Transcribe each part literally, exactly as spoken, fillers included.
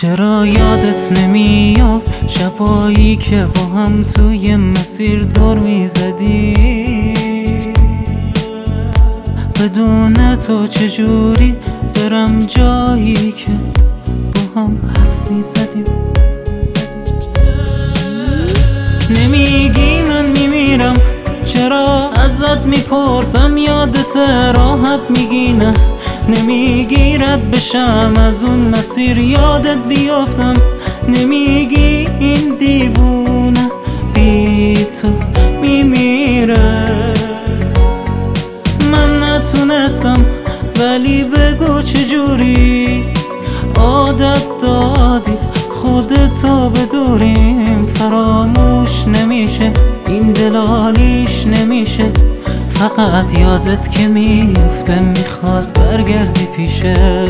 چرا یادت نمیاد شبایی که با هم توی مسیر دور میزدی؟ بدون تو چجوری برم جایی که با هم حرف میزدیم؟ نمیگی من میمیرم، چرا ازت میپرسم یادت راحت میگی نه. نمیگی رد بشم از اون مسیر یادت بیافتم، نمیگی این دیوونه بی تو میمیره. من نتونستم ولی بگو چجوری عادت دادی خودتو بدوریم. فراموش نمیشه این دلالیش نمیشه، فقط یادت که میفته میخواد برگردی پیشه.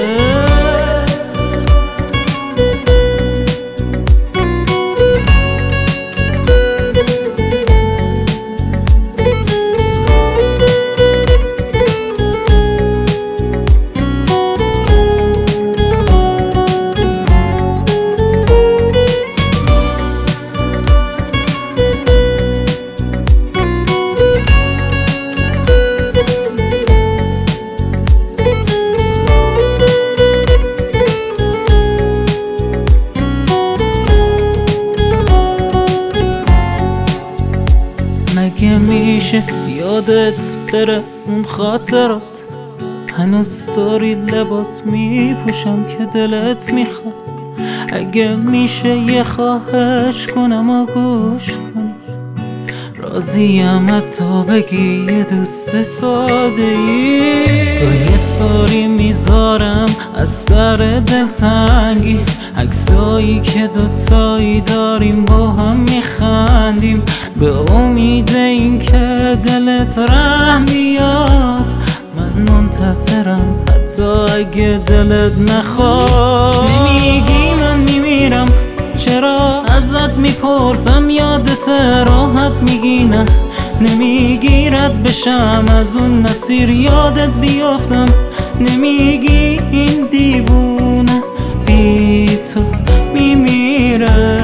مگه میشه یادت بره اون خاطرات؟ هنوز داری لباس میپوشم که دلت میخواست. اگه میشه یه خواهش کنم و گوش کنی، راضیم حتی بگی یه دوست ساده ای. یه ساری میذارم از سر دلتنگی، عکسایی که دوتایی داریم با هم میخندیم، به امید این که دلت رحم بیاد. من منتظرم حتی اگه دلت نخواد. نمیگی من میمیرم، چرا ازت میپرسم یادت راحت میگی نه. نمیگی رد بشم از اون مسیر یادت بیافتم، نمیگی این دیوونه بی تو میمیره.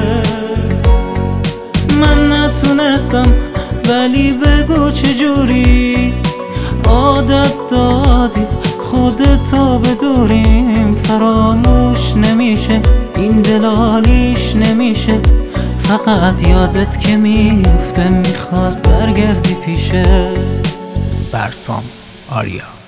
من نتونستم ولی بگو چجوری عادت دادی خودتو بدوریم. فراموش نمیشه این دلالیش نمیشه، فقط یادت که میفته میخواد برگردی پیشه. برسام آریا.